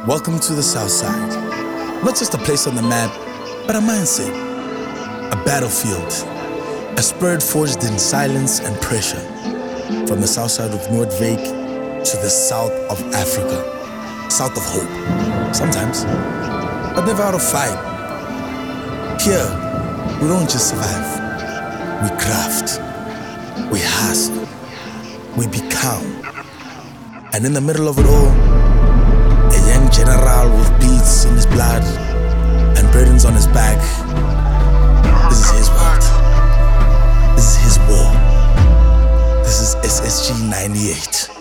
Welcome to the South Side. Not just a place on the map, but a mindset, a battlefield, a spirit forged in silence and pressure. From the south side of Noordwijk to the south of Africa, south of hope, sometimes, but never out of fight. Here, we don't just survive, we craft, we hustle, we become. And in the middle of it all, a young general with beats in his blood and burdens on his back. This is his world. This is his war. This is SSG 98.